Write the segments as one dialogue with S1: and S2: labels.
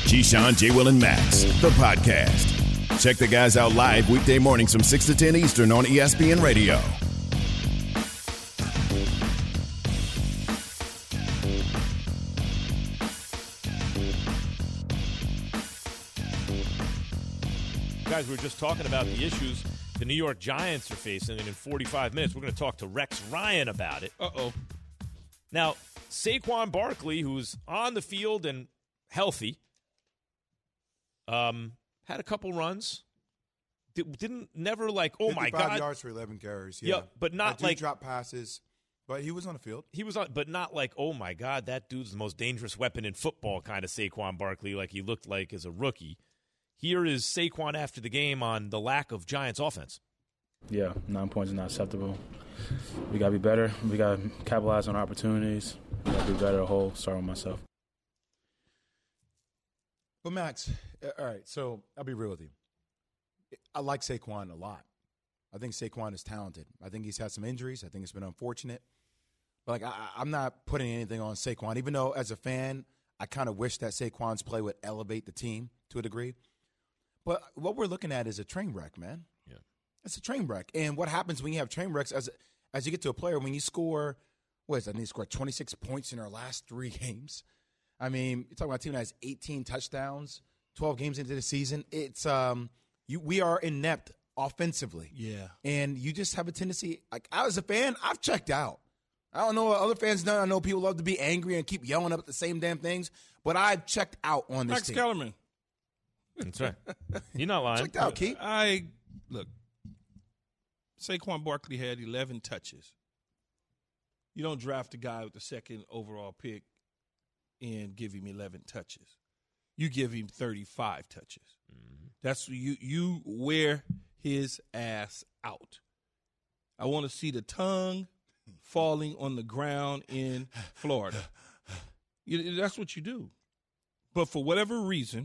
S1: Keyshawn, J. Will, and Max, the podcast. Check the guys out live weekday mornings from 6 to 10 Eastern on ESPN Radio.
S2: Guys, we were just talking about the issues the New York Giants are facing, and in 45 minutes, we're going to talk to Rex Ryan about it.
S3: Uh-oh.
S2: Now, Saquon Barkley, who's on the field and healthy, had a couple runs. Never like, oh my God.
S4: 55 yards for 11 carries.
S2: Yeah, but not like
S4: drop passes. But he was on the field.
S2: He was on, but not like, oh my God, that dude's the most dangerous weapon in football kind of Saquon Barkley, like he looked like as a rookie. Here is Saquon after the game on the lack of Giants offense.
S5: Yeah, 9 points is not acceptable. We got to be better. We got to capitalize on our opportunities. We got to be better whole, start with myself.
S4: But, Max, all right, so I'll be real with you. I like Saquon a lot. I think Saquon is talented. I think he's had some injuries. I think it's been unfortunate. But, I'm not putting anything on Saquon, even though as a fan, I kind of wish that Saquon's play would elevate the team to a degree. But what we're looking at is a train wreck, man.
S2: Yeah.
S4: It's a train wreck. And what happens when you have train wrecks as you get to a player, when you score, I think he scored 26 points in our last 3 games. I mean, you're talking about a team that has 18 touchdowns, 12 games into the season. It's we are inept offensively.
S3: Yeah.
S4: And you just have a tendency, like I as a fan, I've checked out. I don't know what other fans know. I know people love to be angry and keep yelling up at the same damn things, but I've checked out on this
S3: Max
S4: team.
S3: Kellerman.
S2: That's right. You're not lying.
S4: Checked out, Keith.
S3: Look, Saquon Barkley had 11 touches. You don't draft a guy with the second overall pick and give him 11 touches. You give him 35 touches. Mm-hmm. That's you wear his ass out. I want to see the tongue falling on the ground in Florida. That's what you do. But for whatever reason,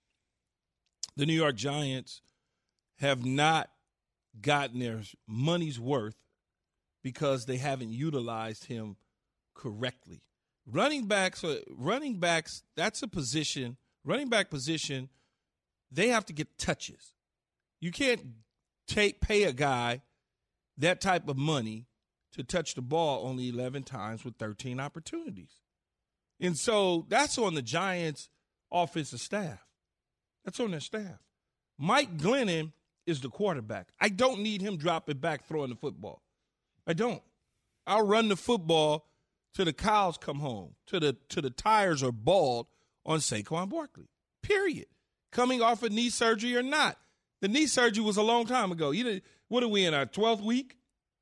S3: the New York Giants have not gotten their money's worth because they haven't utilized him correctly. Running backs, that's a position, running back position, they have to get touches. You can't pay a guy that type of money to touch the ball only 11 times with 13 opportunities. And so that's on the Giants' offensive staff. That's on their staff. Mike Glennon is the quarterback. I don't need him dropping back throwing the football. I don't. I'll run the football till the cows come home, till the tires are bald on Saquon Barkley, period. Coming off of knee surgery or not. The knee surgery was a long time ago. What are we in, our 12th week?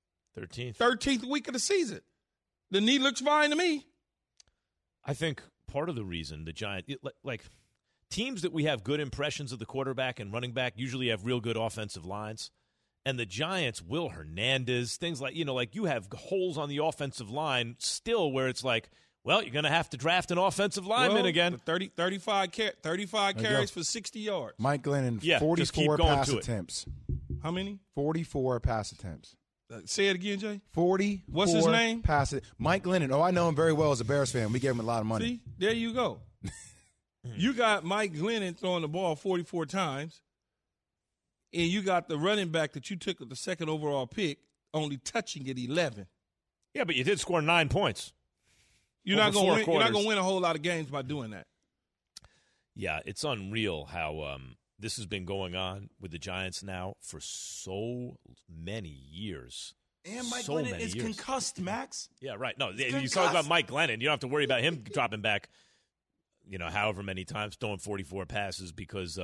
S3: 13th week of the season. The knee looks fine to me.
S2: I think part of the reason the Giants, like teams that we have good impressions of the quarterback and running back usually have real good offensive lines. And the Giants, Will Hernandez, things like, like you have holes on the offensive line still where it's like, well, you're going to have to draft an offensive lineman again.
S3: 35 carries for 60 yards.
S4: Mike Glennon, 44 pass attempts.
S3: How many?
S4: 44 pass attempts.
S3: Say it again, Jay.
S4: 44.
S3: What's his name?
S4: Mike Glennon. Oh, I know him very well as a Bears fan. We gave him a lot of money.
S3: See, there you go. You got Mike Glennon throwing the ball 44 times, and you got the running back that you took with the second overall pick only touching it 11.
S2: Yeah, but you did score 9 points.
S3: You're not going to win a whole lot of games by doing that.
S2: Yeah, it's unreal how this has been going on with the Giants now for so many years.
S4: And Mike Glennon is concussed, Max.
S2: Yeah, right. No, you talk about Mike Glennon. You don't have to worry about him dropping back, however many times, throwing 44 passes because,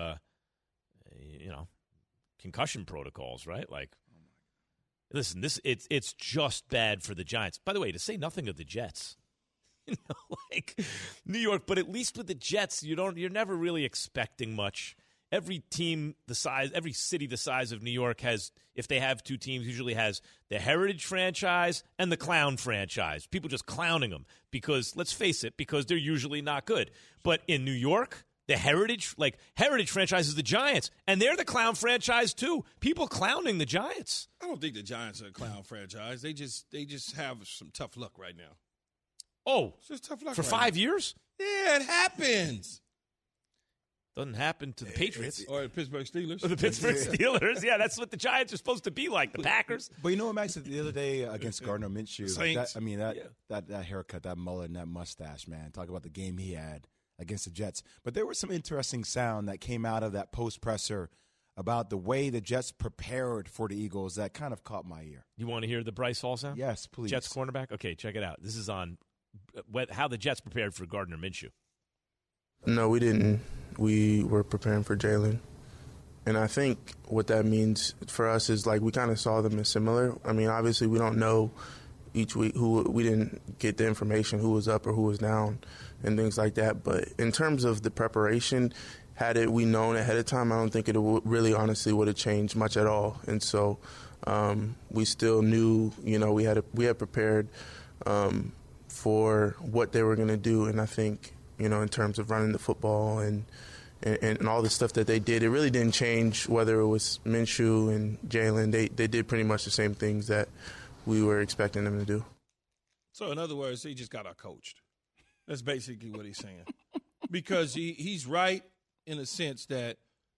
S2: concussion protocols, right? Like, listen, it's just bad for the Giants. By the way, to say nothing of the Jets. Like New York, but at least with the Jets, you're never really expecting much. Every team every city the size of New York has, if they have two teams, usually has the Heritage franchise and the Clown franchise. People just clowning them because, let's face it, because they're usually not good. But in New York, the Heritage franchise is the Giants, and they're the Clown franchise too. People clowning the Giants.
S3: I don't think the Giants are a Clown franchise. They just have some tough luck right now.
S2: Oh,
S3: it's just tough luck
S2: for
S3: right
S2: 5
S3: now.
S2: years?
S3: Yeah, it happens.
S2: Doesn't happen to the Patriots.
S3: Or the Pittsburgh Steelers.
S2: Or the Pittsburgh Steelers. Yeah, that's what the Giants are supposed to be like, the Packers.
S4: But you know what, Max, the other day against Gardner Minshew,
S3: Saints.
S4: That haircut, that mullet, and that mustache, man. Talk about the game he had against the Jets. But there was some interesting sound that came out of that post-presser about the way the Jets prepared for the Eagles that kind of caught my ear.
S2: You want to hear the Bryce Hall sound?
S4: Yes, please.
S2: Jets cornerback? Okay, check it out. This is on how the Jets prepared for Gardner Minshew.
S6: No, we didn't. We were preparing for Jalen. And I think what that means for us is, like, we kind of saw them as similar. I mean, obviously we don't know each week we didn't get the information who was up or who was down and things like that. But in terms of the preparation, had we known ahead of time, I don't think it really honestly would have changed much at all. And so we still knew, we had prepared for what they were going to do. And I think, in terms of running the football and all the stuff that they did, it really didn't change whether it was Minshew and Jalen. They did pretty much the same things that we were expecting them to do.
S3: So, in other words, he just got out-coached. That's basically what he's saying. Because he's right in a sense that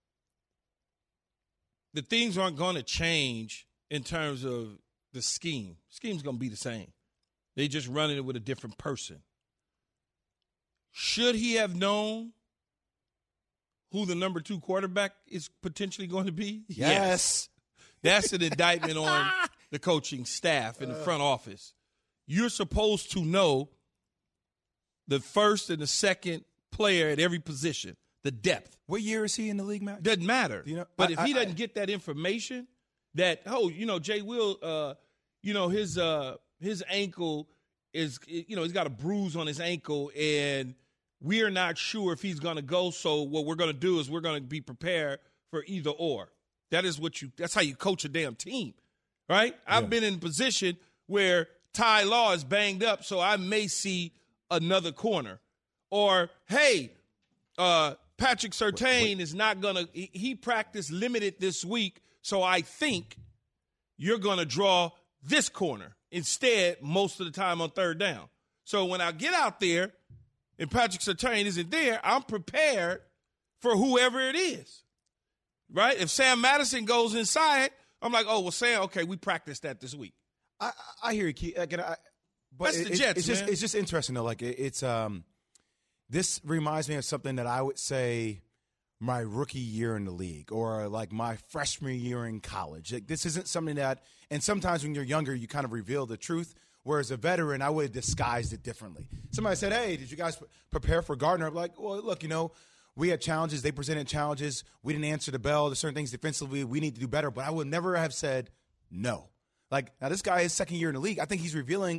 S3: the things aren't going to change in terms of the scheme. Scheme's going to be the same. They just running it with a different person. Should he have known who the number 2 quarterback is potentially going to be?
S4: Yes.
S3: That's an indictment on the coaching staff in the front office. You're supposed to know the first and the second player at every position, the depth.
S4: What year is he in the league, Matt?
S3: Doesn't matter. But if he doesn't get that information, that, Jay Will, his ankle is, he's got a bruise on his ankle, and we're not sure if he's going to go. So what we're going to do is we're going to be prepared for either or. That's how you coach a damn team, right? Yeah. I've been in a position where Ty Law is banged up, so I may see another corner. Or, hey, Patrick Surtain is not going to – he practiced limited this week, so I think you're going to draw this corner instead most of the time on third down. So when I get out there and Patrick Surtain isn't there, I'm prepared for whoever it is, right? If Sam Madison goes inside, I'm like, oh, well, Sam, okay, we practiced that this week.
S4: I hear you, Keith. But
S3: that's the Jets, man.
S4: It's just interesting, though. Like, this reminds me of something that I would say my rookie year in the league or like my freshman year in college. Like, this isn't something that – and sometimes when you're younger, you kind of reveal the truth. Whereas a veteran, I would have disguised it differently. Somebody said, hey, did you guys prepare for Gardner? I'm like, well, look, we had challenges. They presented challenges. We didn't answer the bell. There's certain things defensively we need to do better. But I would never have said no. Like, now this guy is second year in the league. I think he's revealing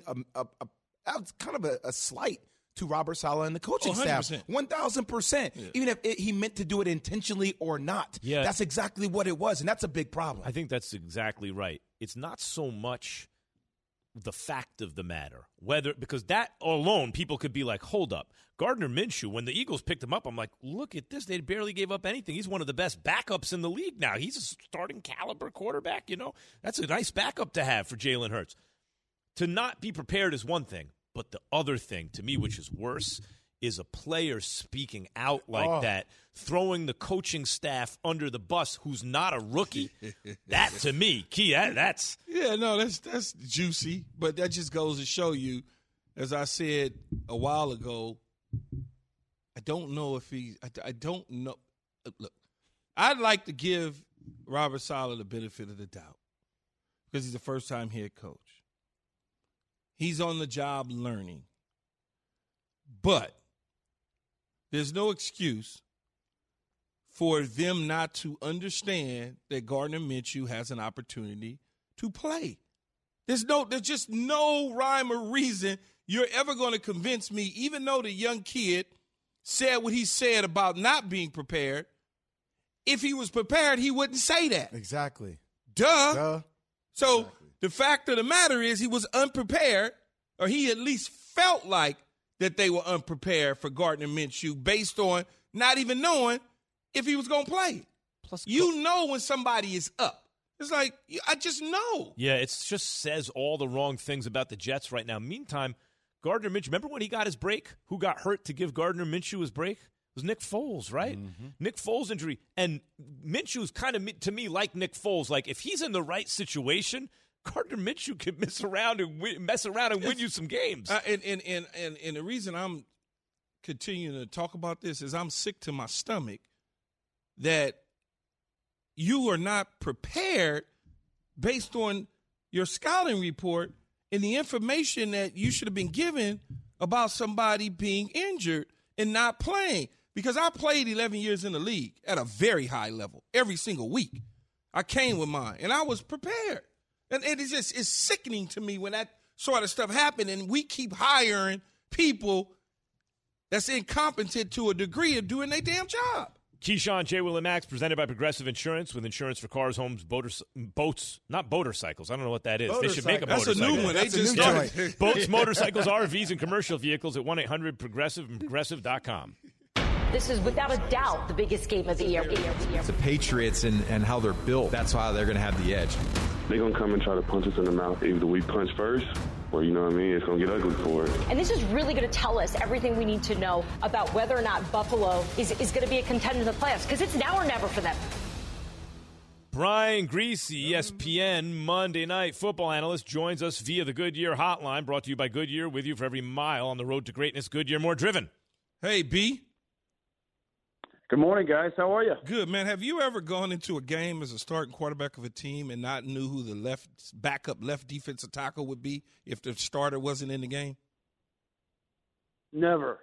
S4: a slight to Robert Saleh and the coaching staff. 1,000%. Yeah. Even if he meant to do it intentionally or not. Yeah. That's exactly what it was, and that's a big problem.
S2: I think that's exactly right. It's not so much the fact of the matter, because that alone, people could be like, hold up. Gardner Minshew, when the Eagles picked him up, I'm like, look at this. They barely gave up anything. He's one of the best backups in the league now. He's a starting caliber quarterback, That's a nice backup to have for Jalen Hurts. To not be prepared is one thing, but the other thing, to me, which is worse, is a player speaking out like that, throwing the coaching staff under the bus who's not a rookie. That, to me, Key, that's...
S3: Yeah, no, that's juicy, but that just goes to show you, as I said a while ago, I don't know if I don't know. Look, I'd like to give Robert Saleh the benefit of the doubt because he's a first-time head coach. He's on the job learning. But there's no excuse for them not to understand that Gardner Minshew has an opportunity to play. There's just no rhyme or reason you're ever going to convince me, even though the young kid said what he said about not being prepared. If he was prepared, he wouldn't say that.
S4: Exactly.
S3: Duh. So exactly. The fact of the matter is he was unprepared, or he at least felt like that they were unprepared for Gardner Minshew based on not even knowing if he was going to play. Plus, you know when somebody is up. It's like, I just know.
S2: Yeah, it just says all the wrong things about the Jets right now. Meantime, Gardner Minshew, remember when he got his break? Who got hurt to give Gardner Minshew his break? was Nick Foles, right?
S4: Mm-hmm.
S2: Nick Foles injury. And Minshew's kind of, to me, like Nick Foles. Like, if he's in the right situation, Gardner Minshew can mess around and win you some games.
S3: And the reason I'm continuing to talk about this is I'm sick to my stomach that you are not prepared based on your scouting report and the information that you should have been given about somebody being injured and not playing. Because I played 11 years in the league at a very high level every single week. I came with mine, and I was prepared. And it's sickening to me when that sort of stuff happened, and we keep hiring people that's incompetent to a degree of doing their damn job.
S2: Keyshawn, J. Will, and Max, presented by Progressive Insurance, with insurance for cars, homes, boats, not motorcycles. I don't know what that is. They should make a
S3: That's
S2: motorcycle.
S3: a new one. They just
S2: started. Boats, motorcycles, RVs, and commercial vehicles at 1-800-PROGRESSIVE and Progressive.com.
S7: This is without a doubt the biggest game of the year.
S8: The Patriots and how they're built, that's why they're going to have the edge.
S9: They're going to come and try to punch us in the mouth. Either we punch first, or, you know what I mean, it's going to get ugly for it.
S7: And this is really going to tell us everything we need to know about whether or not Buffalo is going to be a contender in the playoffs, because it's now or never for them.
S2: Brian Griese, ESPN Monday Night Football analyst, joins us via the Goodyear hotline, brought to you by Goodyear, with you for every mile on the road to greatness. Goodyear, more driven.
S3: Hey, B.
S9: Good morning, guys. How are you?
S3: Good, man. Have you ever gone into a game as a starting quarterback of a team and not knew who the backup left defensive tackle would be if the starter wasn't in the game?
S9: Never.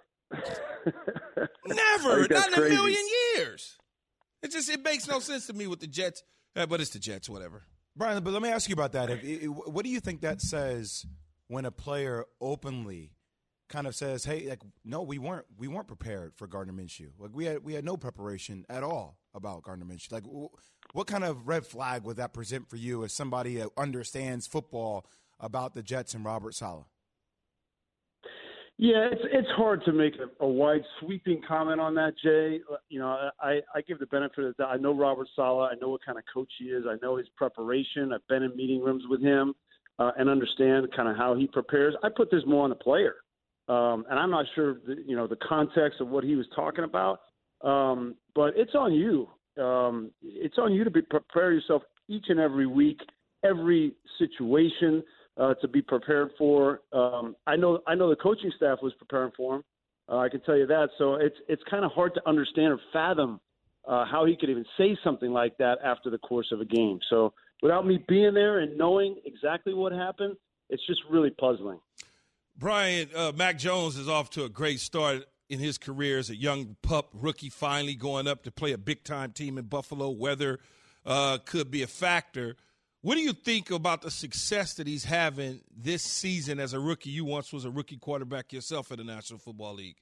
S3: Never. Not in a million years. It makes no sense to me with the Jets, but it's the Jets, whatever.
S4: Brian, but let me ask you about that. What do you think that says when a player openly kind of says, "Hey, like, no, we weren't prepared for Gardner Minshew. Like, we had no preparation at all about Gardner Minshew." Like, what kind of red flag would that present for you as somebody that understands football about the Jets and Robert Saleh?
S9: Yeah, it's hard to make a wide sweeping comment on that, Jay. You know, I give the benefit of the doubt. I know Robert Saleh. I know what kind of coach he is. I know his preparation. I've been in meeting rooms with him and understand kind of how he prepares. I put this more on the player. And I'm not sure, the context of what he was talking about, but it's on you. It's on you to prepare yourself each and every week, every situation to be prepared for. I know the coaching staff was preparing for him. I can tell you that. So it's kind of hard to understand or fathom how he could even say something like that after the course of a game. So without me being there and knowing exactly what happened, it's just really puzzling.
S3: Brian, Mac Jones is off to a great start in his career as a young pup rookie, finally going up to play a big-time team in Buffalo. Weather could be a factor. What do you think about the success that he's having this season as a rookie? You once was a rookie quarterback yourself in the National Football League.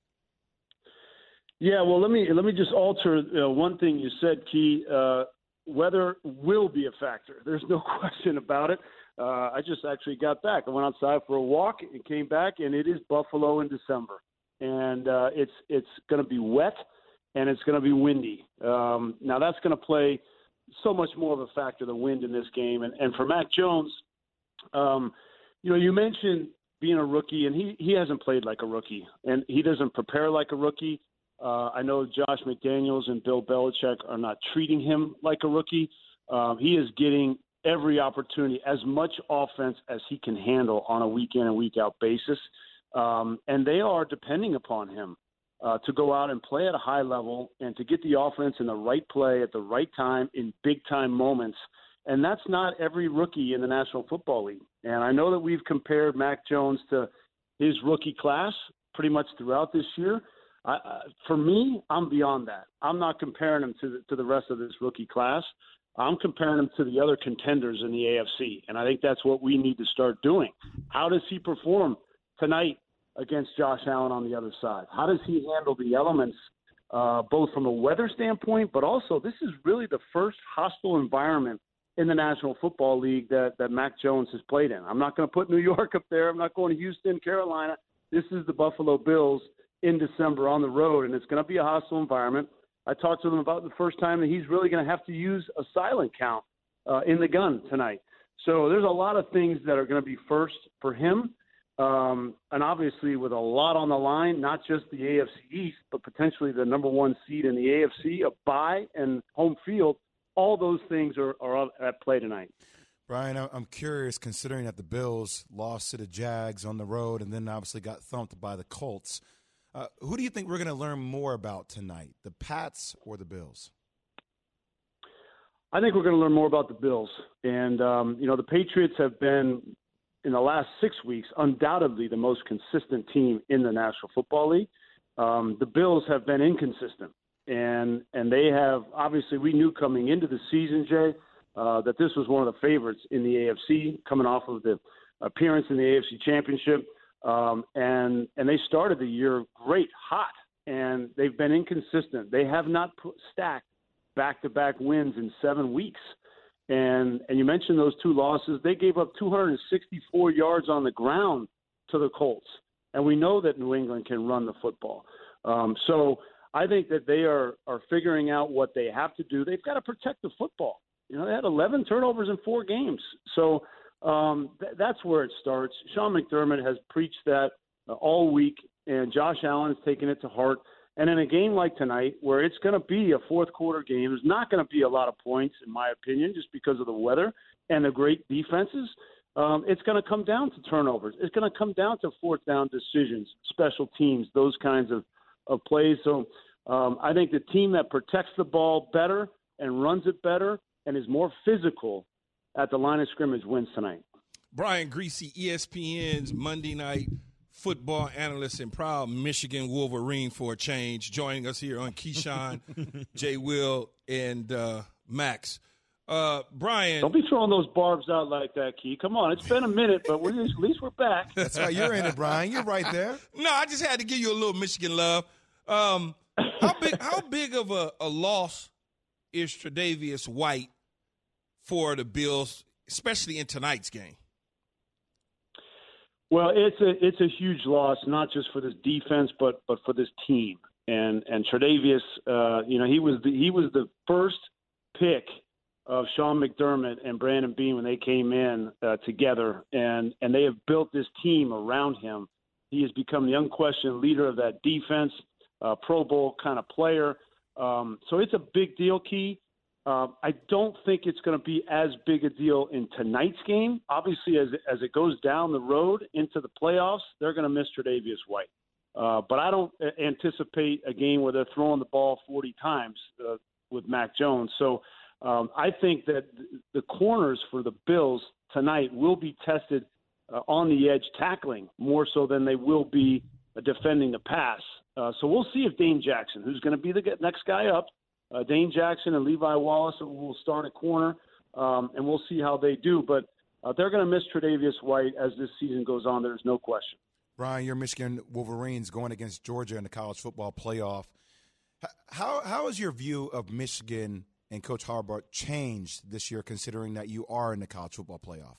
S9: Yeah, well, let me just alter one thing you said, Key. Weather will be a factor. There's no question about it. I just actually got back. I went outside for a walk and came back, and it is Buffalo in December. And it's going to be wet, and it's going to be windy. Now, that's going to play so much more of a factor than wind in this game. And for Mac Jones, you mentioned being a rookie, and he hasn't played like a rookie, and he doesn't prepare like a rookie. I know Josh McDaniels and Bill Belichick are not treating him like a rookie. He is getting every opportunity, as much offense as he can handle on a week-in and week-out basis. And they are depending upon him to go out and play at a high level and to get the offense in the right play at the right time in big-time moments. And that's not every rookie in the National Football League. And I know that we've compared Mac Jones to his rookie class pretty much throughout this year. For me, I'm beyond that. I'm not comparing him to the rest of this rookie class. I'm comparing him to the other contenders in the AFC, and I think that's what we need to start doing. How does he perform tonight against Josh Allen on the other side? How does he handle the elements, both from a weather standpoint, but also this is really the first hostile environment in the National Football League that Mac Jones has played in. I'm not going to put New York up there. I'm not going to Houston, Carolina. This is the Buffalo Bills in December on the road, and it's going to be a hostile environment. I talked to them about the first time that he's really going to have to use a silent count in the gun tonight. So there's a lot of things that are going to be first for him. and obviously with a lot on the line, not just the AFC East, but potentially the number one seed in the AFC, a bye and home field, all those things are at play tonight.
S4: Brian, I'm curious, considering that the Bills lost to the Jags on the road and then obviously got thumped by the Colts. Who do you think we're going to learn more about tonight, the Pats or the Bills?
S9: I think we're going to learn more about the Bills. And, the Patriots have been, in the last 6 weeks, undoubtedly the most consistent team in the National Football League. The Bills have been inconsistent. And they have, obviously, we knew coming into the season, Jay, that this was one of the favorites in the AFC, coming off of the appearance in the AFC Championship. And they started the year great, hot, and they've been inconsistent. They have not stacked back-to-back wins in 7 weeks. And you mentioned those two losses. They gave up 264 yards on the ground to the Colts. And we know that New England can run the football. So I think that they are figuring out what they have to do. They've got to protect the football. They had 11 turnovers in 4 games. So that's where it starts. Sean McDermott has preached that all week, and Josh Allen's taken it to heart. And in a game like tonight, where it's going to be a fourth-quarter game, there's not going to be a lot of points, in my opinion, just because of the weather and the great defenses. It's going to come down to turnovers. It's going to come down to fourth-down decisions, special teams, those kinds of plays. So I think the team that protects the ball better and runs it better and is more physical at the line of scrimmage wins tonight.
S3: Brian Griese, ESPN's Monday Night Football analyst and proud Michigan Wolverine for a change, joining us here on Keyshawn, J. Will, and Max. Brian.
S9: Don't be throwing those barbs out like that, Key. Come on. It's been a minute, but at least we're back.
S4: That's right. You're in it, Brian. You're right there.
S3: No, I just had to give you a little Michigan love. How big of a loss is Tre'Davious White for the Bills, especially in tonight's game?
S9: Well, it's a huge loss, not just for this defense, but for this team. And Tre'Davious, he was the first pick of Sean McDermott and Brandon Beane when they came in together, and they have built this team around him. He has become the unquestioned leader of that defense, Pro Bowl kind of player. So it's a big deal, Key. I don't think it's going to be as big a deal in tonight's game. Obviously, as it goes down the road into the playoffs, they're going to miss Tre'Davious White. But I don't anticipate a game where they're throwing the ball 40 times with Mac Jones. So I think that the corners for the Bills tonight will be tested on the edge tackling more so than they will be defending the pass. So we'll see if Dane Jackson, who's going to be the next guy up, Dane Jackson and Levi Wallace will start at corner, and we'll see how they do. But they're going to miss Tre'Davious White as this season goes on. There's no question.
S4: Brian, your Michigan Wolverines going against Georgia in the college football playoff. How has your view of Michigan and Coach Harbaugh changed this year, considering that you are in the college football playoff?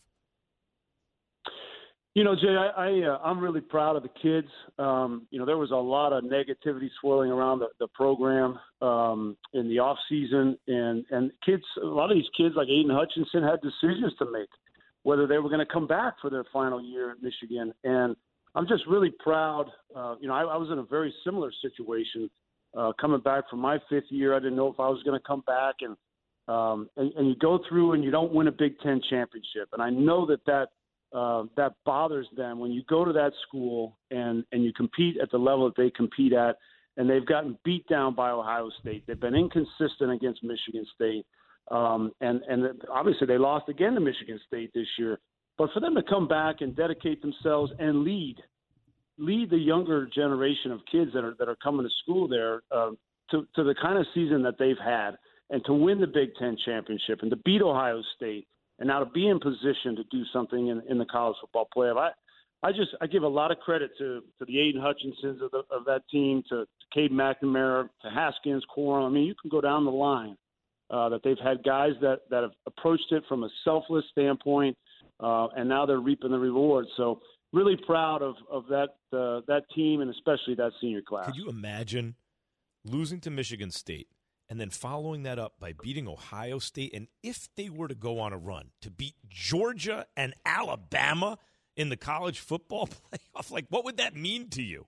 S9: Jay, I'm really proud of the kids. There was a lot of negativity swirling around the program in the off season, and kids. A lot of these kids, like Aiden Hutchinson, had decisions to make whether they were going to come back for their final year at Michigan. And I'm just really proud. I was in a very similar situation coming back from my 5th year. I didn't know if I was going to come back, and you go through and you don't win a Big Ten championship, and I know that bothers them when you go to that school and you compete at the level that they compete at, and they've gotten beat down by Ohio State. They've been inconsistent against Michigan State, and obviously they lost again to Michigan State this year. But for them to come back and dedicate themselves and lead the younger generation of kids that are coming to school there to the kind of season that they've had, and to win the Big Ten championship and to beat Ohio State, and now to be in position to do something in the college football playoff. I give a lot of credit to the Aiden Hutchinsons of that team, to Cade McNamara, to Haskins, Corum. I mean, you can go down the line that they've had guys that have approached it from a selfless standpoint, and now they're reaping the rewards. So really proud of that team, and especially that senior class.
S2: Could you imagine losing to Michigan State and then following that up by beating Ohio State, and if they were to go on a run to beat Georgia and Alabama in the college football playoff? Like, what would that mean to you?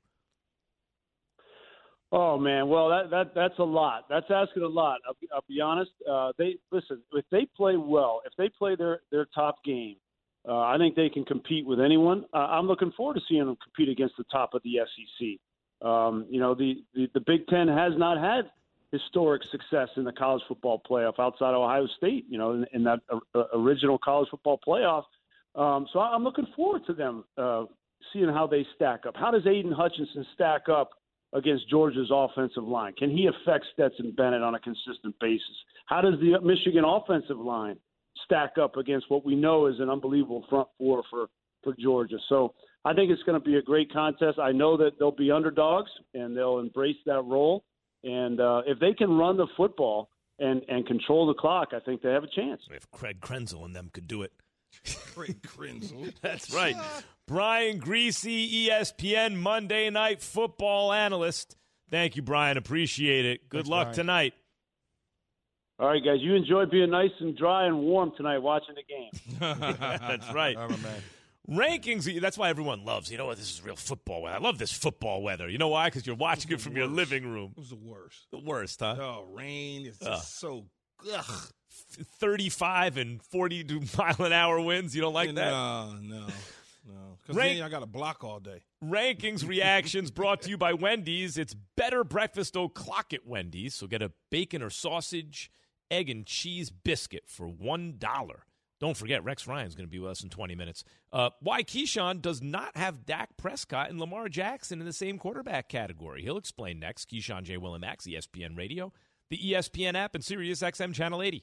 S9: Oh man, well that's a lot. That's asking a lot. I'll be honest. If they play well, if they play their top game, I think they can compete with anyone. I'm looking forward to seeing them compete against the top of the SEC. The Big Ten has not had historic success in the college football playoff outside Ohio State. In that original college football playoff. So I'm looking forward to them seeing how they stack up. How does Aiden Hutchinson stack up against Georgia's offensive line? Can he affect Stetson Bennett on a consistent basis? How does the Michigan offensive line stack up against what we know is an unbelievable front four for Georgia? So I think it's going to be a great contest. I know that they'll be underdogs, and they'll embrace that role. And if they can run the football and control the clock, I think they have a chance.
S2: If Craig Krenzel and them could do it.
S3: Craig Krenzel.
S2: That's right. Brian Griese, ESPN Monday Night Football analyst. Thank you, Brian. Appreciate it. Good luck tonight.
S9: All right, guys. You enjoy being nice and dry and warm tonight watching the game.
S2: That's right.
S4: All right, man.
S2: Rankings, that's why everyone loves, this is real football weather. I love this football weather. You know why? Because you're watching it from your living room.
S3: It was the worst.
S2: The worst, huh?
S3: Oh, rain. It's just so, ugh.
S2: 35 and 42-mile-an-hour winds. You don't like that?
S3: No. Because then I got to block all day.
S2: Rankings reactions brought to you by Wendy's. It's better breakfast o'clock at Wendy's. So get a bacon or sausage, egg and cheese biscuit for $1. Don't forget, Rex Ryan's going to be with us in 20 minutes. Why Keyshawn does not have Dak Prescott and Lamar Jackson in the same quarterback category. He'll explain next. Keyshawn J. Willimax, ESPN Radio, the ESPN app, and Sirius XM Channel 80.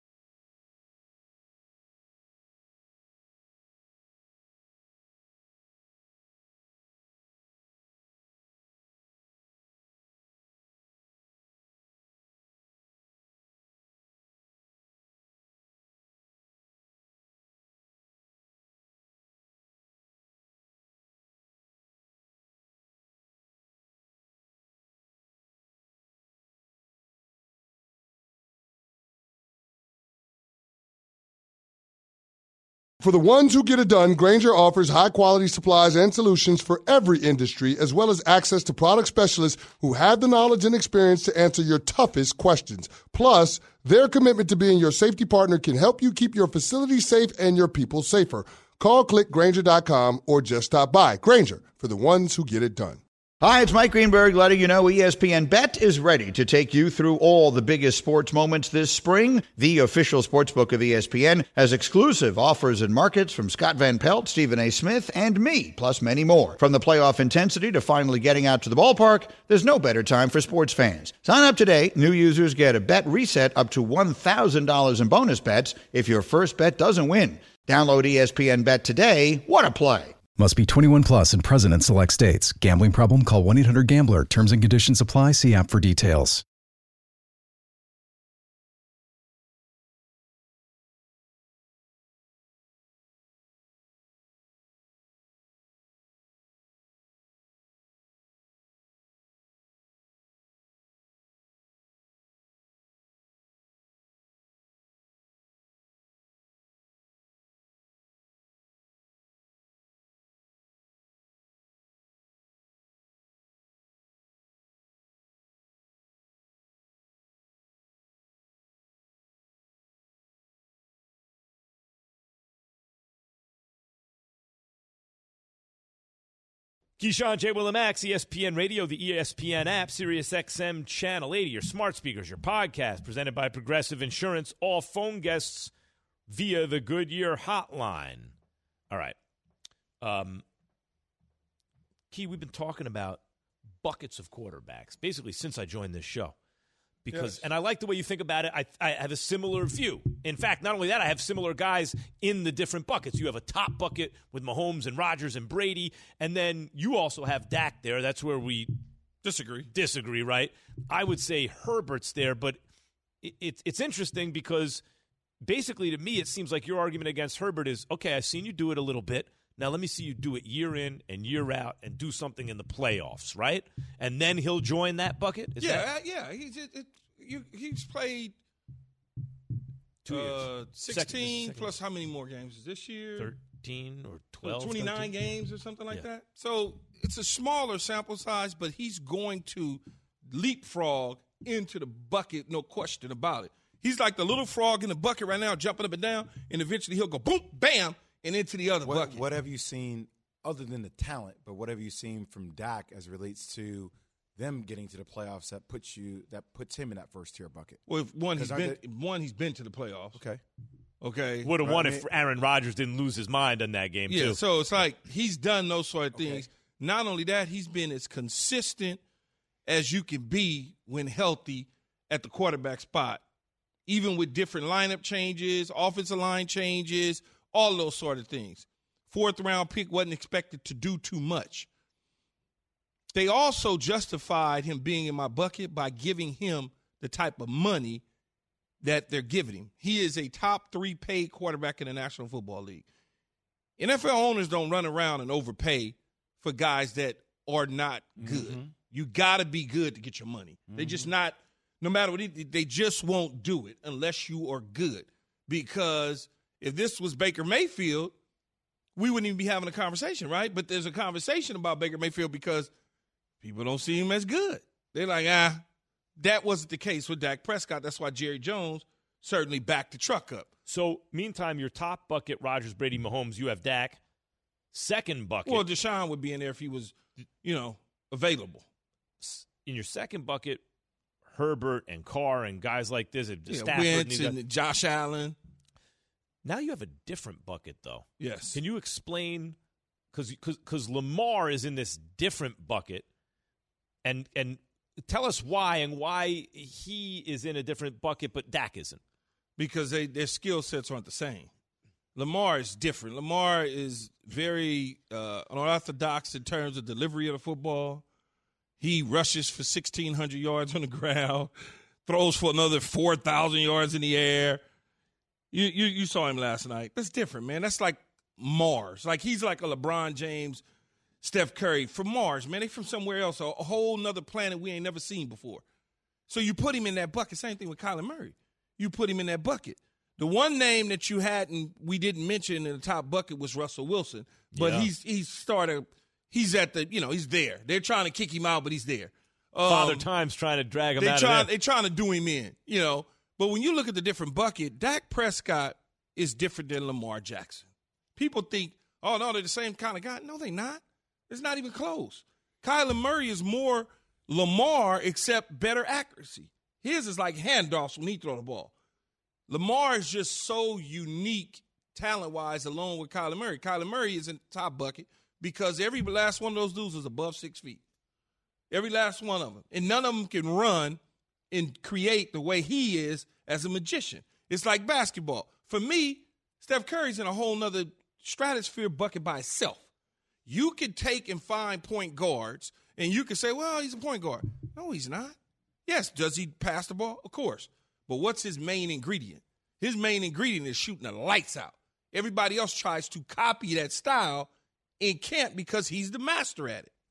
S10: For the ones who get it done, Grainger offers high-quality supplies and solutions for every industry, as well as access to product specialists who have the knowledge and experience to answer your toughest questions. Plus, their commitment to being your safety partner can help you keep your facility safe and your people safer. Call, click Grainger.com, or just stop by. Grainger, for the ones who get it done.
S11: Hi, it's Mike Greenberg letting you know ESPN Bet is ready to take you through all the biggest sports moments this spring. The official sportsbook of ESPN has exclusive offers and markets from Scott Van Pelt, Stephen A. Smith, and me, plus many more. From the playoff intensity to finally getting out to the ballpark, there's no better time for sports fans. Sign up today. New users get a bet reset up to $1,000 in bonus bets if your first bet doesn't win. Download ESPN Bet today. What a play.
S12: Must be 21 plus and present in select states. Gambling problem? Call 1-800-GAMBLER. Terms and conditions apply. See app for details.
S2: Keyshawn J. Willimax, ESPN Radio, the ESPN app, Sirius XM Channel 80, your smart speakers, your podcast, presented by Progressive Insurance, all phone guests via the Goodyear hotline. All right. Key, we've been talking about buckets of quarterbacks, basically since I joined this show. Because, and I like the way you think about it. I have a similar view. In fact, not only that, I have similar guys in the different buckets. You have a top bucket with Mahomes and Rodgers and Brady, and then you also have Dak there. That's where we disagree, right? I would say Herbert's there, but it's interesting because basically to me it seems like your argument against Herbert is, okay, I've seen you do it a little bit. Now let me see you do it year in and year out and do something in the playoffs, right? And then he'll join that bucket?
S3: Yeah. He's played
S2: 2 years.
S3: 16 plus how many more games is this year?
S2: 13 or 12.
S3: 29
S2: 13?
S3: games or something like that. So it's a smaller sample size, but he's going to leapfrog into the bucket, no question about it. He's like the little frog in the bucket right now, jumping up and down, and eventually he'll go boom, bam, and into the other bucket.
S4: What have you seen, other than the talent, but what have you seen from Dak as it relates to them getting to the playoffs that puts him in that first-tier bucket?
S3: Well, he's been to the playoffs. Okay.
S2: Would have won if Aaron Rodgers didn't lose his mind on that game, too.
S3: Yeah, so it's like he's done those sort of things. Not only that, he's been as consistent as you can be when healthy at the quarterback spot, even with different lineup changes, offensive line changes, all those sort of things. Fourth-round pick wasn't expected to do too much. They also justified him being in my bucket by giving him the type of money that they're giving him. He is a top 3 paid quarterback in the National Football League. NFL owners don't run around and overpay for guys that are not good. Mm-hmm. You got to be good to get your money. Mm-hmm. They just not, no matter what, they just won't do it unless you are good. Because if this was Baker Mayfield, we wouldn't even be having a conversation, right? But there's a conversation about Baker Mayfield because people don't see him as good. They're like, that wasn't the case with Dak Prescott. That's why Jerry Jones certainly backed the truck up.
S2: So, meantime, your top bucket, Rodgers, Brady, Mahomes, you have Dak. Second bucket.
S3: Well, Deshaun would be in there if he was, available.
S2: In your second bucket, Herbert and Carr and guys like this. Stafford
S3: Wentz and Josh Allen.
S2: Now you have a different bucket, though.
S3: Yes.
S2: Can you explain? Because Lamar is in this different bucket, and tell us why and why he is in a different bucket, but Dak isn't.
S3: Because their skill sets aren't the same. Lamar is different. Lamar is very unorthodox in terms of delivery of the football. He rushes for 1,600 yards on the ground, throws for another 4,000 yards in the air. You saw him last night. That's different, man. That's like Mars. Like he's like a LeBron James, Steph Curry from Mars, man. They from somewhere else, a whole nother planet we ain't never seen before. So you put him in that bucket. Same thing with Kyler Murray. You put him in that bucket. The one name that you hadn't, we didn't mention in the top bucket was Russell Wilson, but he's at the, he's there. They're trying to kick him out, but he's there.
S2: Father Time's trying to drag him out of there.
S3: They're trying to do him in, But when you look at the different bucket, Dak Prescott is different than Lamar Jackson. People think, oh, no, they're the same kind of guy. No, they're not. It's not even close. Kyler Murray is more Lamar, except better accuracy. His is like handoffs when he throw the ball. Lamar is just so unique talent-wise along with Kyler Murray. Kyler Murray is in the top bucket because every last one of those dudes is above 6 feet. Every last one of them. And none of them can run and create the way he is as a magician. It's like basketball. For me, Steph Curry's in a whole nother stratosphere bucket by itself. You could take and find point guards, and you could say, well, he's a point guard. No, he's not. Yes, does he pass the ball? Of course. But what's his main ingredient? His main ingredient is shooting the lights out. Everybody else tries to copy that style and can't because he's the master at it.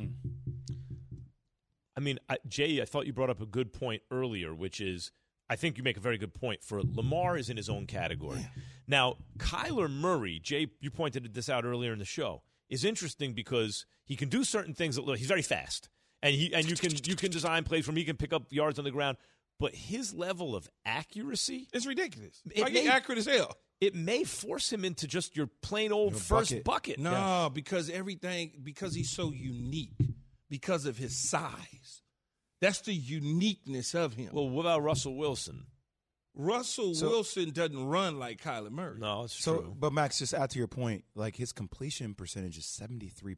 S2: I mean, Jay, I thought you brought up a good point earlier, which is I think you make a very good point. For Lamar is in his own category. Yeah. Now, Kyler Murray, Jay, you pointed this out earlier in the show, is interesting because he can do certain things. He's very fast, and you can design plays from him. He can pick up yards on the ground. But his level of accuracy
S3: is ridiculous. He's accurate as hell.
S2: It may force him into just your plain old first bucket.
S3: No, because he's so unique, because of his size. That's the uniqueness of him.
S2: Well, what about Russell Wilson?
S3: Wilson doesn't run like Kyler Murray.
S2: No, it's true.
S4: But Max, just add to your point, like his completion percentage is 73%.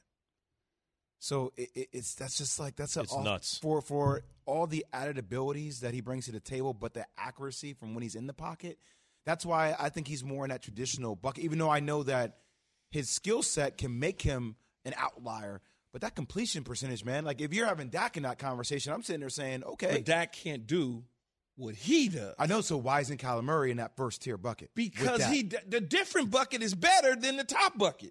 S4: So that's
S2: nuts
S4: for all the added abilities that he brings to the table, but the accuracy from when he's in the pocket. That's why I think he's more in that traditional bucket. Even though I know that his skill set can make him an outlier, but that completion percentage, man. Like if you're having Dak in that conversation, I'm sitting there saying, okay,
S3: but Dak can't do what he does.
S4: I know. So why isn't Kyler Murray in that first tier bucket?
S3: Because the different bucket is better than the top bucket.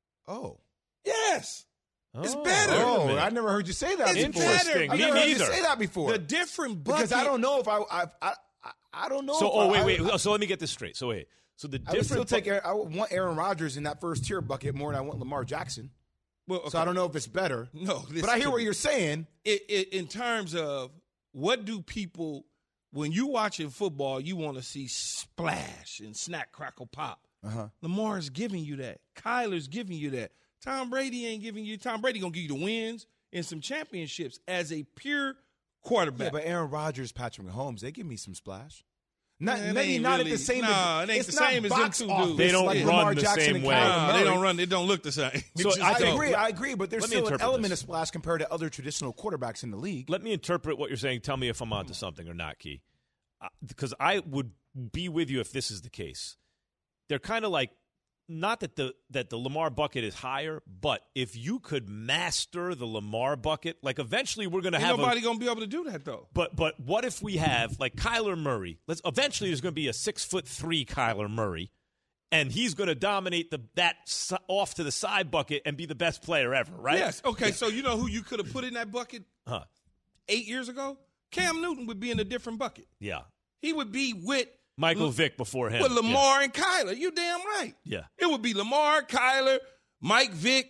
S3: Yes. It's better.
S4: Oh, I never heard you say that before.
S2: Interesting.
S4: I never heard you say that before.
S3: The different bucket.
S4: Because I don't know if I don't know.
S2: So, wait. So let me get this straight. So wait. So the
S4: I would still
S2: difference.
S4: I would want Aaron Rodgers in that first tier bucket more than I want Lamar Jackson.
S3: Well, okay.
S4: So I don't know if it's better.
S3: No,
S4: but I hear what you're saying.
S3: In terms of what do people, when you watching football, you want to see splash and snack, crackle, pop. Lamar's giving you that. Kyler's giving you that. Tom Brady ain't giving you. Tom Brady gonna give you the wins and some championships as a pure quarterback.
S4: Yeah, but Aaron Rodgers, Patrick Mahomes, they give me some splash.
S3: Maybe
S4: not
S3: really,
S4: at the same.
S3: No, it ain't the same as them two dudes.
S2: They don't
S4: like
S2: run
S4: Lamar
S2: the
S4: Jackson
S2: same
S4: and
S2: way.
S4: Kyler Murray.
S3: They don't run. They don't look the same.
S2: So
S4: I agree, but there's
S2: Let me
S4: still an
S2: interpret
S4: element
S2: this.
S4: of splash compared to other traditional quarterbacks in the league.
S2: Let me interpret what you're saying. Tell me if I'm onto something or not, Key. Because I would be with you if this is the case. They're kind of like, not that the Lamar bucket is higher, but if you could master the Lamar bucket, like eventually we're going to have
S3: nobody going to be able to do that though.
S2: But what if we have like Kyler Murray? Eventually there's going to be a 6'3" Kyler Murray, and he's going to dominate that off to the side bucket and be the best player ever, right?
S3: Yes. Okay. So you know who you could have put in that bucket 8 years ago? Cam Newton would be in a different bucket.
S2: Yeah.
S3: He would be with
S2: Michael Vick before him.
S3: With Lamar and Kyler. You damn right.
S2: Yeah.
S3: It would be Lamar, Kyler, Mike Vick,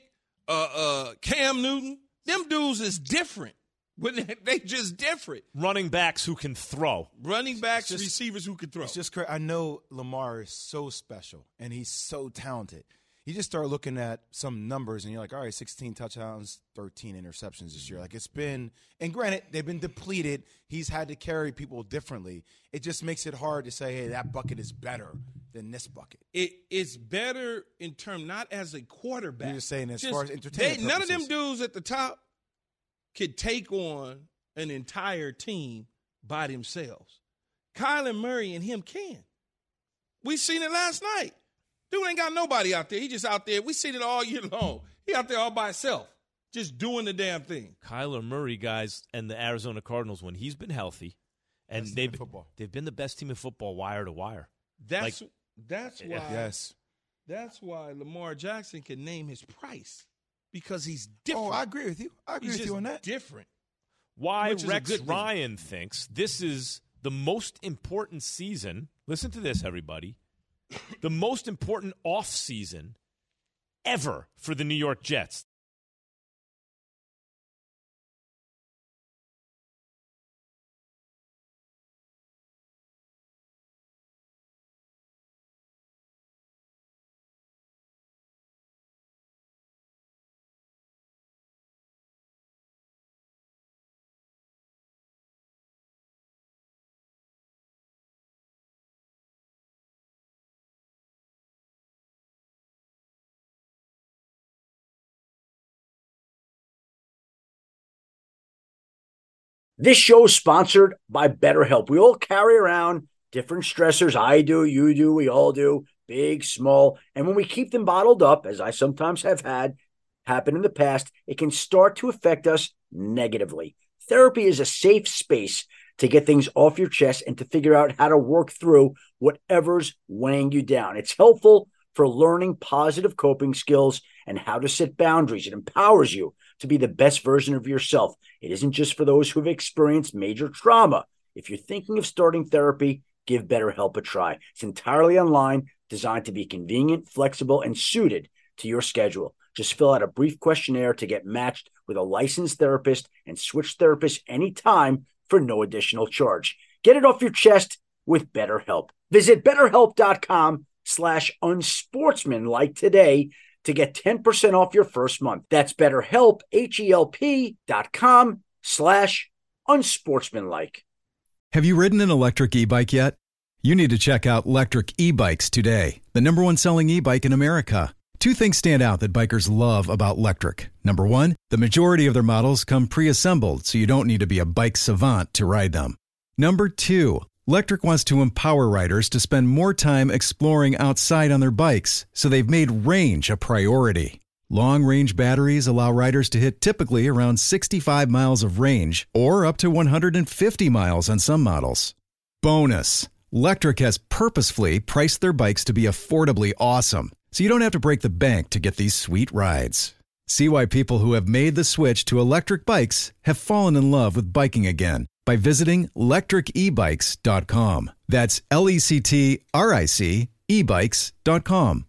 S3: Cam Newton. Them dudes is different. They just different.
S2: Running backs who can throw.
S3: Running backs, receivers who can throw.
S4: It's just I know Lamar is so special, and he's so talented. You just start looking at some numbers, and you're like, all right, 16 touchdowns, 13 interceptions this year. Like, it's been – and granted, they've been depleted. He's had to carry people differently. It just makes it hard to say, hey, that bucket is better than this bucket.
S3: It's better in terms, not as a quarterback.
S4: You're just saying as far as entertainment
S3: none of them
S4: purposes.
S3: dudes at the top could take on an entire team by themselves. Kyler Murray and him can. We seen it last night. Dude ain't got nobody out there. He just out there. We seen it all year long. He out there all by himself, just doing the damn thing.
S2: Kyler Murray, guys, and the Arizona Cardinals, when he's been healthy, and they've been the best team in football wire to wire.
S3: That's why.
S4: Yes.
S3: That's why Lamar Jackson can name his price, because he's different.
S4: Oh, I agree with you. I agree with you on that.
S3: Different.
S2: Why Rex Ryan thinks this is the most important season. Listen to this, everybody. The most important offseason ever for the New York Jets.
S13: This show is sponsored by BetterHelp. We all carry around different stressors. I do, you do, we all do, big, small. And when we keep them bottled up, as I sometimes have had happen in the past, it can start to affect us negatively. Therapy is a safe space to get things off your chest and to figure out how to work through whatever's weighing you down. It's helpful for learning positive coping skills and how to set boundaries. It empowers you to be the best version of yourself. It isn't just for those who have experienced major trauma. If you're thinking of starting therapy, give BetterHelp a try. It's entirely online, designed to be convenient, flexible, and suited to your schedule. Just fill out a brief questionnaire to get matched with a licensed therapist and switch therapists anytime for no additional charge. Get it off your chest with BetterHelp. Visit BetterHelp.com/unsportsmanlike today to get 10% off your first month. That's BetterHelp, HELP.com/unsportsmanlike.
S12: Have you ridden an electric e-bike yet? You need to check out Lectric E-Bikes today, the #1 selling e-bike in America. Two things stand out that bikers love about Lectric. Number one, the majority of their models come pre-assembled, so you don't need to be a bike savant to ride them. Number two, Lectric wants to empower riders to spend more time exploring outside on their bikes, so they've made range a priority. Long-range batteries allow riders to hit typically around 65 miles of range, or up to 150 miles on some models. Bonus, Lectric has purposefully priced their bikes to be affordably awesome, so you don't have to break the bank to get these sweet rides. See why people who have made the switch to electric bikes have fallen in love with biking again by visiting lectricebikes.com. That's LECTRIC ebikes.com.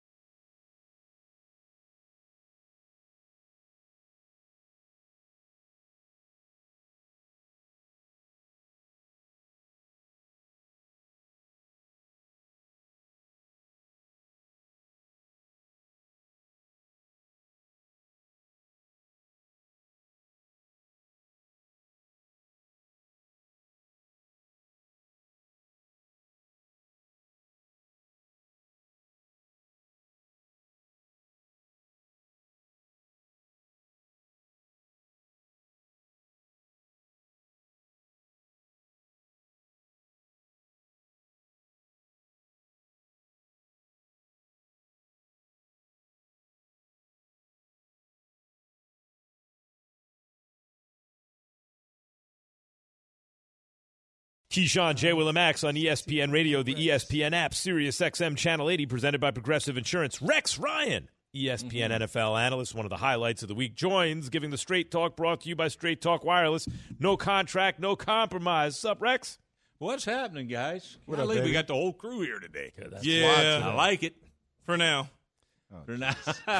S2: Keyshawn, J. Willimax on ESPN Radio, the ESPN app, Sirius XM Channel 80, presented by Progressive Insurance. Rex Ryan, ESPN NFL analyst, one of the highlights of the week, joins, giving the Straight Talk, brought to you by Straight Talk Wireless. No contract, no compromise. What's up, Rex?
S14: What's happening, guys?
S4: What up,
S14: We
S4: baby?
S14: got the whole crew here today.
S3: Yeah.
S14: I like it.
S3: For now.
S14: For now.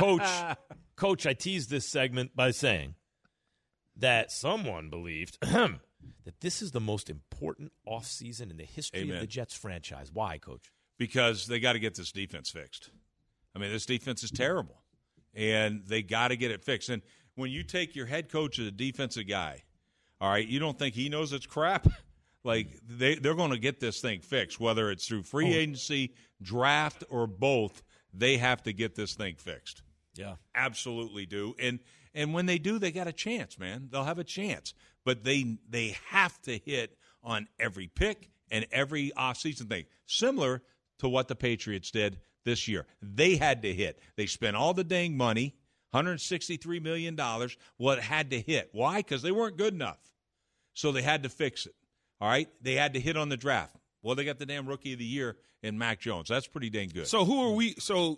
S2: Coach, I teased this segment by saying that someone believed that this is the most important offseason in the history of the Jets franchise. Why, Coach?
S14: Because they got to get this defense fixed. I mean, this defense is terrible, and they got to get it fixed. And when you take your head coach as a defensive guy, all right, you don't think he knows it's crap? Like, they're going to get this thing fixed, whether it's through free agency, draft, or both. They have to get this thing fixed.
S2: Yeah.
S14: Absolutely do. And when they do, they got a chance, man. They'll have a chance. But they have to hit on every pick and every offseason thing, similar to what the Patriots did this year. They had to hit. They spent all the dang money, $163 million. Well, it had to hit. Why? Because they weren't good enough. So they had to fix it. All right? They had to hit on the draft. Well, they got the damn Rookie of the Year in Mac Jones. That's pretty dang good.
S3: So who are we? So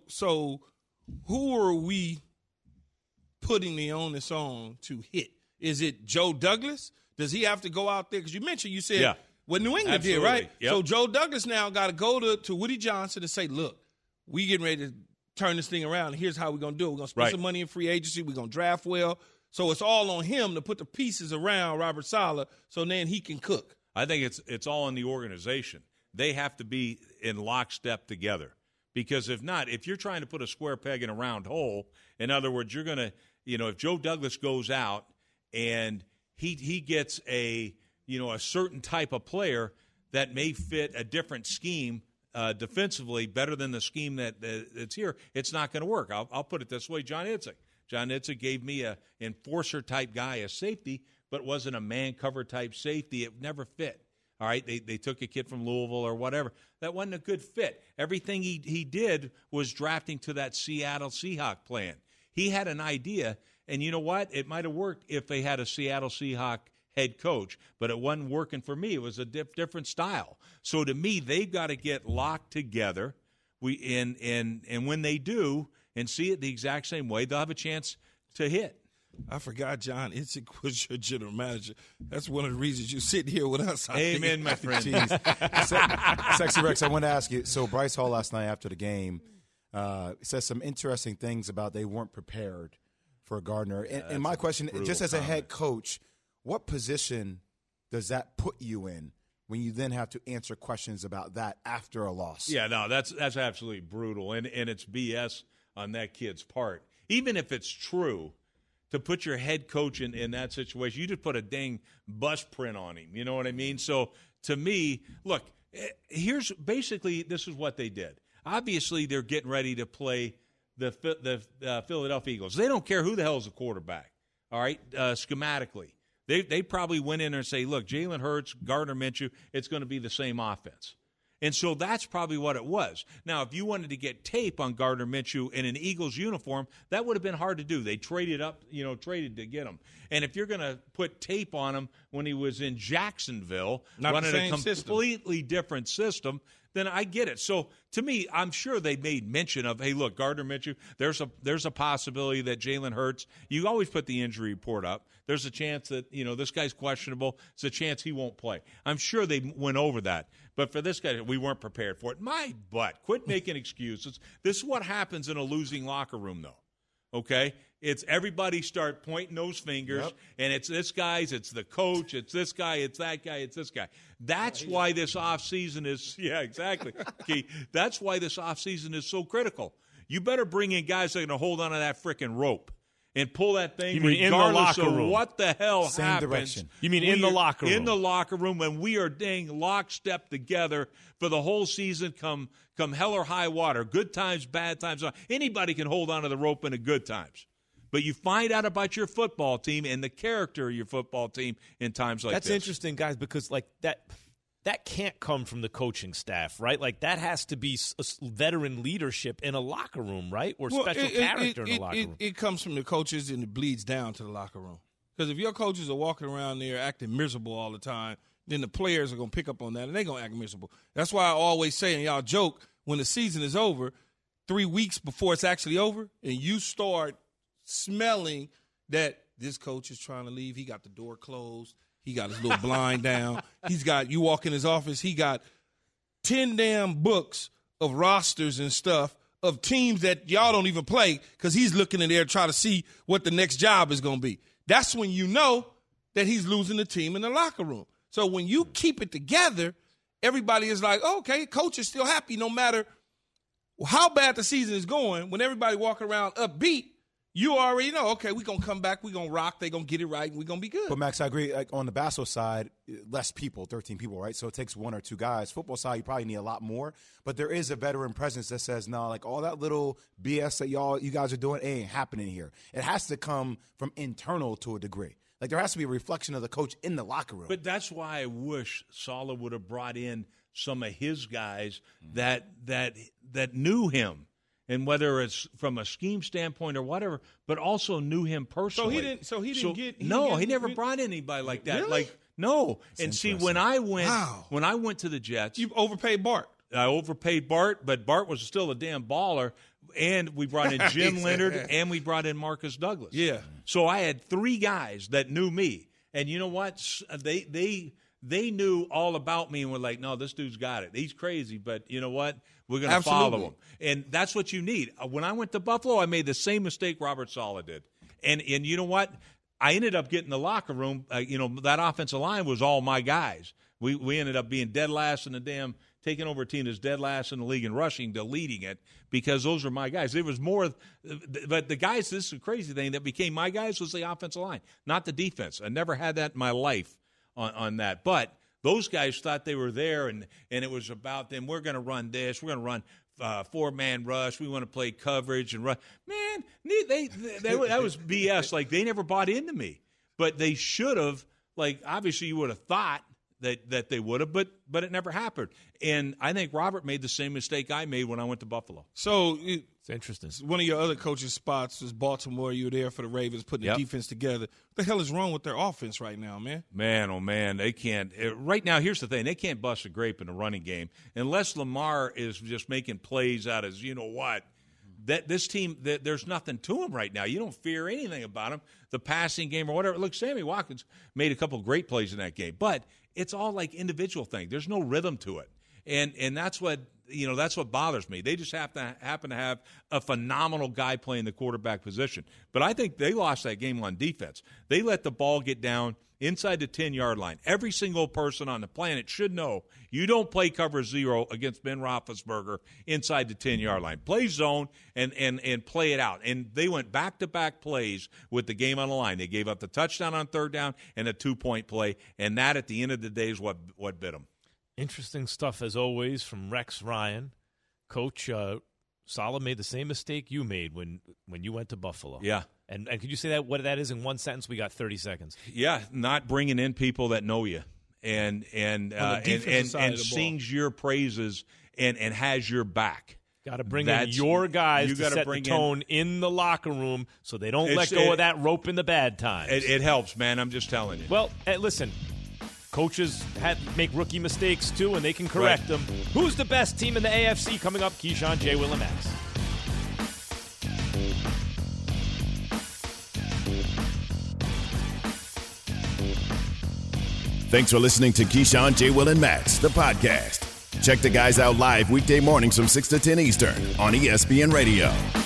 S3: who are we putting the onus on to hit? Is it Joe Douglas? Does he have to go out there? Because you said what New England did, right?
S14: Yep.
S3: So Joe Douglas now got to go to Woody Johnson and say, look, we getting ready to turn this thing around. Here's how we're going to do it. We're going to spend some money in free agency. We're going to draft well. So it's all on him to put the pieces around Robert Saleh so then he can cook.
S14: I think it's all in the organization. They have to be in lockstep together. Because if not, if you're trying to put a square peg in a round hole, in other words, you're going to, if Joe Douglas goes out and he gets a certain type of player that may fit a different scheme defensively better than the scheme that's here, it's not going to work. I'll put it this way, John Idzik. John Idzik gave me a enforcer-type guy, a safety, but wasn't a man-cover type safety. It never fit. All right, they took a kid from Louisville or whatever. That wasn't a good fit. Everything he did was drafting to that Seattle Seahawk plan. He had an idea, and you know what? It might have worked if they had a Seattle Seahawk head coach, but it wasn't working for me. It was a different style. So to me, they've got to get locked together. And when they do and see it the exact same way, they'll have a chance to hit.
S3: I forgot John Idzik was your general manager. That's one of the reasons you're sitting here with us.
S14: Amen, my friend.
S4: Sexy Rex, I want to ask you. So Bryce Hall last night after the game says some interesting things about they weren't prepared for Gardner. And my question, just as a head coach, what position does that put you in when you then have to answer questions about that after a loss?
S14: Yeah, no, that's absolutely brutal, and it's BS on that kid's part. Even if it's true, to put your head coach in that situation, you just put a dang bus print on him. You know what I mean? So to me, look, this is what they did. Obviously, they're getting ready to play the Philadelphia Eagles. They don't care who the hell is the quarterback, all right, schematically. They probably went in there and say, look, Jalen Hurts, Gardner Minshew, it's going to be the same offense. And so that's probably what it was. Now, if you wanted to get tape on Gardner Minshew in an Eagles uniform, that would have been hard to do. They traded to get him. And if you're going to put tape on him when he was in Jacksonville, running a completely different system, then I get it. So to me, I'm sure they made mention of, hey, look, Gardner Minshew, there's a possibility that Jalen Hurts, you always put the injury report up. There's a chance that, this guy's questionable. There's a chance he won't play. I'm sure they went over that. But for this guy, we weren't prepared for it. My butt. Quit making excuses. This is what happens in a losing locker room, though. Okay? It's everybody start pointing those fingers, and it's this guy's, it's the coach, it's this guy, it's that guy, it's this guy. That's why this offseason is – yeah, exactly. Okay, that's why this offseason is so critical. You better bring in guys that are going to hold on to that freaking rope and pull that thing regardless of what the hell happens.
S2: Direction. You mean in the locker room?
S14: In the locker room, when we are dang lockstep together for the whole season, come hell or high water, good times, bad times. Anybody can hold on to the rope in the good times. But you find out about your football team and the character of your football team in times like this.
S2: That's interesting, guys, because like that can't come from the coaching staff, right? Like that has to be veteran leadership in a locker room, right? Or special character in a locker room.
S3: It comes from the coaches and it bleeds down to the locker room. Because if your coaches are walking around there acting miserable all the time, then the players are going to pick up on that and they're going to act miserable. That's why I always say, and y'all joke, when the season is over, 3 weeks before it's actually over, and you start smelling that this coach is trying to leave. He got the door closed. He got his little blind down. You walk in his office, he got 10 damn books of rosters and stuff of teams that y'all don't even play because he's looking in there trying to see what the next job is going to be. That's when you know that he's losing the team in the locker room. So when you keep it together, everybody is like, oh, okay, coach is still happy no matter how bad the season is going. When everybody walking around upbeat, you already know, okay, we're going to come back, we're going to rock, they're going to get it right, and we're going to be good.
S4: But, Max, I agree. Like on the basketball side, less people, 13 people, right? So it takes 1 or 2 guys. Football side, you probably need a lot more. But there is a veteran presence that says, no, like all that little BS that you guys are doing ain't happening here. It has to come from internal to a degree. Like there has to be a reflection of the coach in the locker room.
S14: But that's why I wish Saleh would have brought in some of his guys that knew him. And whether it's from a scheme standpoint or whatever, but also knew him personally. He never brought anybody like that.
S3: Really?
S14: Like no. And see, when I went to the Jets,
S3: you overpaid Bart.
S14: I overpaid Bart, but Bart was still a damn baller. And we brought in Jim Leonard, and we brought in Marcus Douglas.
S3: Yeah.
S14: So I had 3 guys that knew me, and you know what? They knew all about me and were like, no, this dude's got it. He's crazy, but you know what? We're going to follow him. And that's what you need. When I went to Buffalo, I made the same mistake Robert Saleh did. And you know what? I ended up getting the locker room. That offensive line was all my guys. We ended up being dead last in the damn – taking over a team that's dead last in the league in rushing to leading it because those are my guys. It was more – but the guys – this is a crazy thing that became my guys was the offensive line, not the defense. I never had that in my life. On that. But those guys thought they were there, and it was about them. We're going to run this. We're going to run 4-man rush. We want to play coverage and run. Man, that was BS. Like, they never bought into me. But they should have. Like, obviously you would have thought that they would have, but it never happened. And I think Robert made the same mistake I made when I went to Buffalo.
S3: So
S2: it's interesting.
S3: One of your other coaching spots was Baltimore. You were there for the Ravens putting the defense together. What the hell is wrong with their offense right now, man?
S14: Man, oh, man, they can't. Right now, here's the thing. They can't bust a grape in the running game unless Lamar is just making plays out of, you know what, that this team, there's nothing to them right now. You don't fear anything about them, the passing game or whatever. Look, Sammy Watkins made a couple of great plays in that game, but it's all like individual thing. There's no rhythm to it. And that's what bothers me. They just happen to have a phenomenal guy playing the quarterback position. But I think they lost that game on defense. They let the ball get down inside the 10-yard line. Every single person on the planet should know you don't play cover 0 against Ben Roethlisberger inside the 10-yard line. Play zone and play it out. And they went back-to-back plays with the game on the line. They gave up the touchdown on 3rd down and a 2-point play, and that at the end of the day is what bit them.
S2: Interesting stuff, as always, from Rex Ryan. Coach, Saleh made the same mistake you made when you went to Buffalo.
S14: Yeah.
S2: And could you say what that is in one sentence? We got 30 seconds.
S14: Yeah, not bringing in people that know you and sings your praises and has your back.
S2: Got to bring in your guys to set the tone in the locker room so they don't let go of that rope in the bad times.
S14: It helps, man. I'm just telling you.
S2: Well, listen, Coaches make rookie mistakes too, and they can correct them. Who's the best team in the AFC? Coming up, Keyshawn, J. Will, and Max.
S1: Thanks for listening to Keyshawn, J. Will, and Max, the podcast. Check the guys out live weekday mornings from 6 to 10 Eastern on ESPN Radio.